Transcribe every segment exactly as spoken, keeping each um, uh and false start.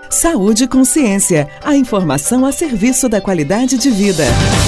Saúde e Consciência, a informação a serviço da qualidade de vida.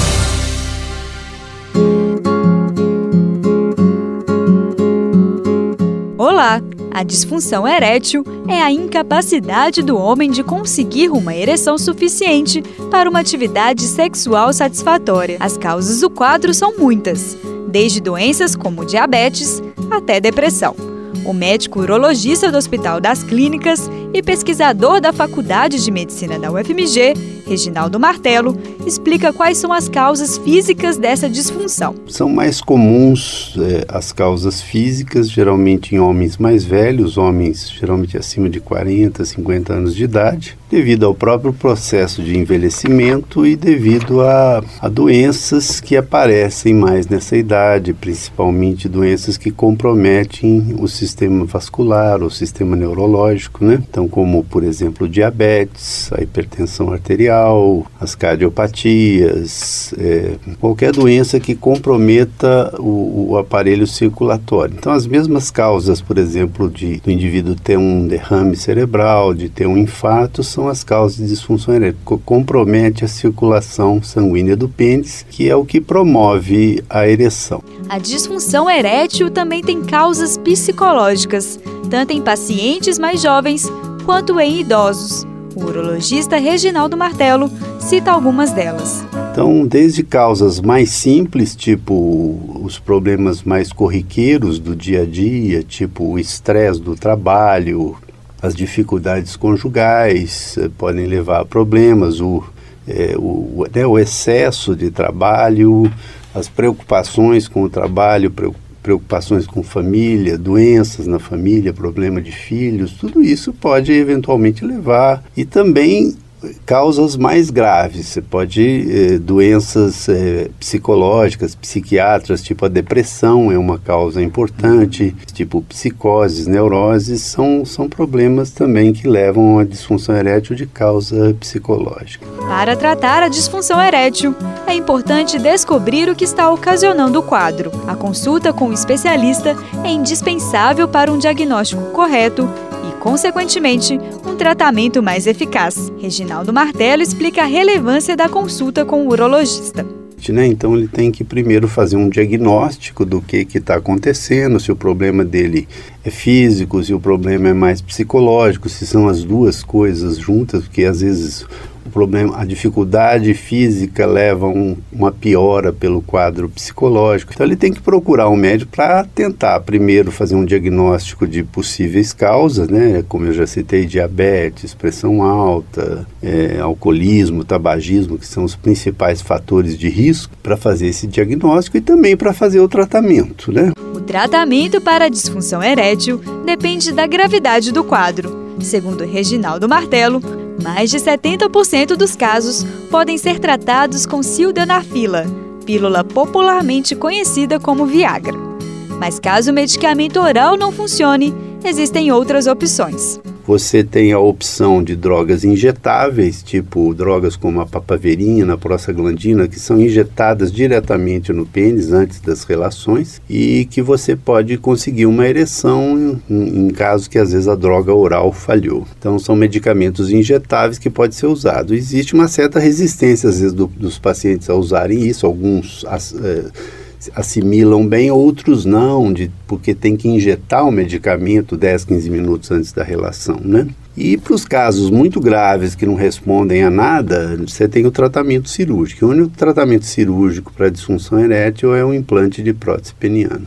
Olá! A disfunção erétil é a incapacidade do homem de conseguir uma ereção suficiente para uma atividade sexual satisfatória. As causas do quadro são muitas, desde doenças como diabetes até depressão. O médico urologista do Hospital das Clínicas e pesquisador da Faculdade de Medicina da U F M G, Reginaldo Martello, explica quais são as causas físicas dessa disfunção. São mais comuns é, as causas físicas, geralmente em homens mais velhos, homens geralmente acima de quarenta, cinquenta anos de idade, devido ao próprio processo de envelhecimento e devido a, a doenças que aparecem mais nessa idade, principalmente doenças que comprometem o sistema vascular, o sistema neurológico, né? Então, como, por exemplo, o diabetes, a hipertensão arterial, as cardiopatias, é, qualquer doença que comprometa o, o aparelho circulatório. Então, as mesmas causas, por exemplo, de, do indivíduo ter um derrame cerebral, de ter um infarto, são as causas de disfunção erétil. Compromete a circulação sanguínea do pênis, que é o que promove a ereção. A disfunção erétil também tem causas psicológicas, tanto em pacientes mais jovens quanto em idosos. O urologista Reginaldo Martello cita algumas delas. Então, desde causas mais simples, tipo os problemas mais corriqueiros do dia a dia, tipo o estresse do trabalho, as dificuldades conjugais eh, podem levar a problemas, o, é, o, né, o excesso de trabalho, as preocupações com o trabalho, preocupações com família, doenças na família, problema de filhos, tudo isso pode eventualmente levar. E também causas mais graves, você pode, eh, doenças eh, psicológicas, psiquiátricas, tipo a depressão é uma causa importante, tipo psicoses, neuroses, são, são problemas também que levam à disfunção erétil de causa psicológica. Para tratar a disfunção erétil, é importante descobrir o que está ocasionando o quadro. A consulta com o especialista é indispensável para um diagnóstico correto e, consequentemente, um tratamento mais eficaz. Reginaldo Martello explica a relevância da consulta com o urologista. Né? Então ele tem que primeiro fazer um diagnóstico do que está acontecendo, se o problema dele é físico, se o problema é mais psicológico, se são as duas coisas juntas, porque às vezes o problema, a dificuldade física leva a um, uma piora pelo quadro psicológico. Então ele tem que procurar um médico para tentar primeiro fazer um diagnóstico de possíveis causas, né? Como eu já citei, diabetes, pressão alta, é, alcoolismo, tabagismo, que são os principais fatores de risco, para fazer esse diagnóstico e também para fazer o tratamento, né? O tratamento para a disfunção erétil depende da gravidade do quadro. Segundo Reginaldo Martello, mais de setenta por cento dos casos podem ser tratados com sildenafila, pílula popularmente conhecida como Viagra. Mas caso o medicamento oral não funcione, existem outras opções. Você tem a opção de drogas injetáveis, tipo drogas como a papaverina, a prostaglandina, que são injetadas diretamente no pênis antes das relações e que você pode conseguir uma ereção em, em caso que às vezes a droga oral falhou. Então são medicamentos injetáveis que podem ser usados. Existe uma certa resistência às vezes do, dos pacientes a usarem isso, alguns as, é, assimilam bem, outros não, de, porque tem que injetar o medicamento dez, quinze minutos antes da relação, né? E para os casos muito graves que não respondem a nada, você tem o tratamento cirúrgico. O único tratamento cirúrgico para disfunção erétil é o implante de prótese peniana.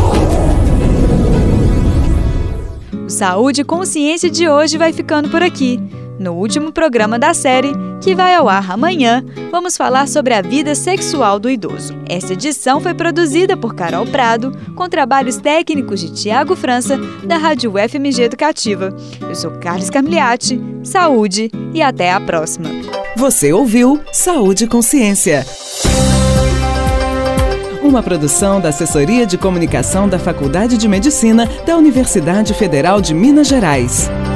O Saúde e Consciência de hoje vai ficando por aqui. No último programa da série, que vai ao ar amanhã, vamos falar sobre a vida sexual do idoso. Esta edição foi produzida por Carol Prado, com trabalhos técnicos de Tiago França, da Rádio U F M G Educativa. Eu sou Carlos Camgliati, saúde e até a próxima. Você ouviu Saúde e Consciência. Uma produção da Assessoria de Comunicação da Faculdade de Medicina da Universidade Federal de Minas Gerais.